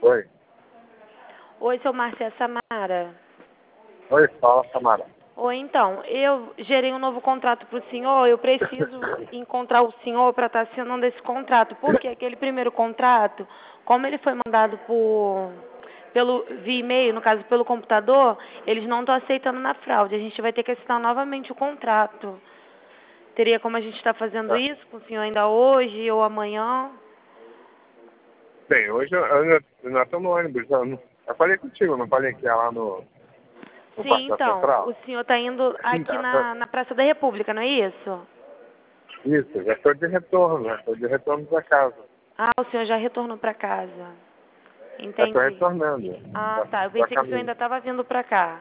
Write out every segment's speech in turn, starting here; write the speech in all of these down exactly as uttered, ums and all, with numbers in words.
Oi. Oi, seu Márcio, é a Samara. Oi, fala, Samara. Oi, então, eu gerei um novo contrato para o senhor, eu preciso encontrar o senhor para estar assinando esse contrato, porque aquele primeiro contrato, como ele foi mandado por, pelo, via e-mail, no caso pelo computador, eles não estão aceitando na fraude, a gente vai ter que assinar novamente o contrato. Teria como a gente estar fazendo Tá. isso com o senhor ainda hoje ou amanhã? Bem, hoje eu, eu, nós estamos no ônibus. Eu, não- eu falei contigo, não falei que ia lá no, no Sim, quartel então, o central? senhor está indo aqui Tá, tá. na, na Praça da República, não é isso? Isso, já estou de retorno, já estou de retorno para casa. Ah, o senhor já retornou para casa. Já estou Entendi. retornando. Ah, tá. Eu Para pensei que o senhor caminho. ainda estava vindo para cá.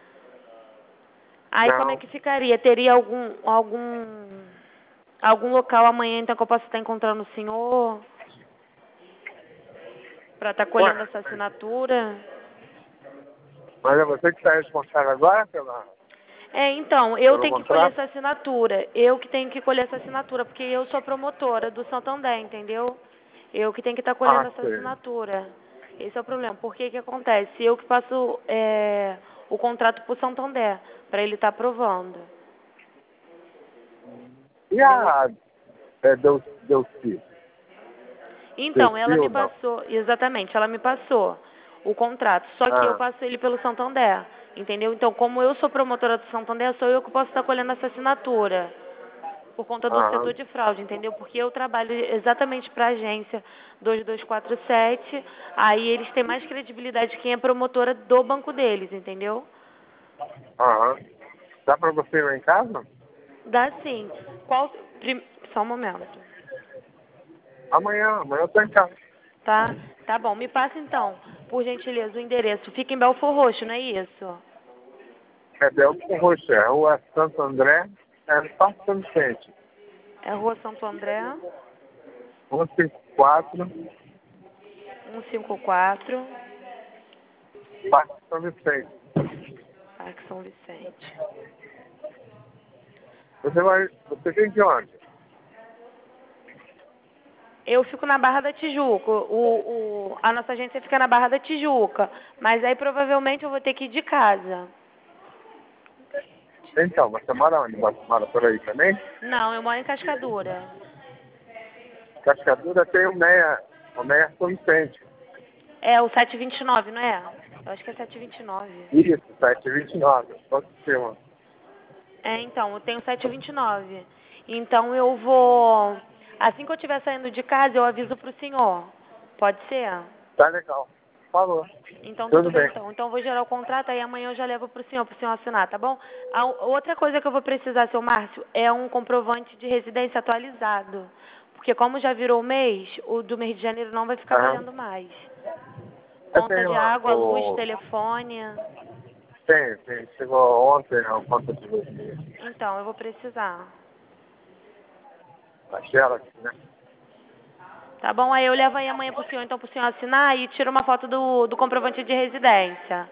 Aí como é Não, que ficaria? Teria algum algum algum local amanhã então que eu possa estar encontrando o senhor para estar colhendo ué, essa assinatura? mas é você que está responsável agora pela, É, então, eu pelo tenho que colher contrato? essa assinatura. Eu que tenho que colher essa assinatura, porque eu sou promotora do Santander, entendeu? Eu que tenho que estar colhendo Ah, essa sei. assinatura. Esse é o problema. Por que que acontece? Eu que passo é, o contrato para o Santander, para ele estar aprovando. E Entendeu? a é, Deu, Delci? Então, Delci ela me ou não? passou, exatamente, ela me passou o contrato, só que eu Ah, passo ele pelo Santander, entendeu? Então, como eu sou promotora do Santander, sou eu que posso estar colhendo essa assinatura, por conta do aham, setor de fraude, entendeu? Porque eu trabalho exatamente para a agência dois dois quatro sete, aí eles têm mais credibilidade de quem é promotora do banco deles, entendeu? aham. Dá para você ir lá em casa? Dá sim. Qual... prim- Só um momento. Amanhã, amanhã eu estou em casa. Tá? Tá bom. Me passa então, por gentileza, o endereço. Fica em Belfor Roxo, não é isso? É Delco Roxo, é Rua Santo André, é no Parque São Vicente. É Rua Santo André, cento e cinquenta e quatro, cento e cinquenta e quatro, Parque São Vicente. Parque São Vicente. Você vai, você vem de onde? Eu fico na Barra da Tijuca. O, o, a nossa agência fica na Barra da Tijuca. Mas aí provavelmente eu vou ter que ir de casa. Então, você mora onde? Você mora por aí também? Não, eu moro em Cascadura. Cascadura tem o Meia, o Meia São Vicente. É o setecentos e vinte e nove, não é? Eu acho que é setecentos e vinte e nove. Isso, sete vinte e nove. Pode ser, mano. É, então, eu tenho setecentos e vinte e nove. Então eu vou... Assim que eu estiver saindo de casa, eu aviso pro senhor. Pode ser? Tá legal. Falou. Então tudo Tudo bem bem. então. Então eu vou gerar o contrato, aí amanhã eu já levo pro senhor, pro senhor assinar, tá bom? A outra coisa que eu vou precisar, seu Márcio, é um comprovante de residência atualizado. Porque como já virou o mês, o do mês de janeiro não vai ficar Aham. valendo mais. Eu Conta tenho de lá água, luz, o... telefone. Tem, tem. Chegou ontem a conta de você. Então, eu vou precisar. Aquela, né? Tá bom? Aí eu levo aí amanhã pro senhor, então pro senhor assinar e tiro uma foto do, do comprovante de residência.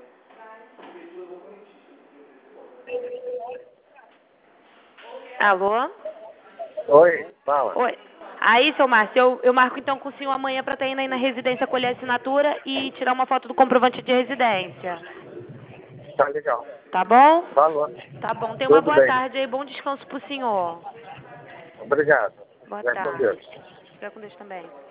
Alô? Oi, fala. Oi. Aí, seu Márcio, eu, eu marco então com o senhor amanhã pra estar indo aí na residência colher a assinatura e tirar uma foto do comprovante de residência. Tá legal. Tá bom? Falou. Tá bom. Tenha uma Tudo boa bem. tarde aí. Bom descanso pro senhor. Obrigado. Boa Já com tarde. Deus. Fica com Deus também.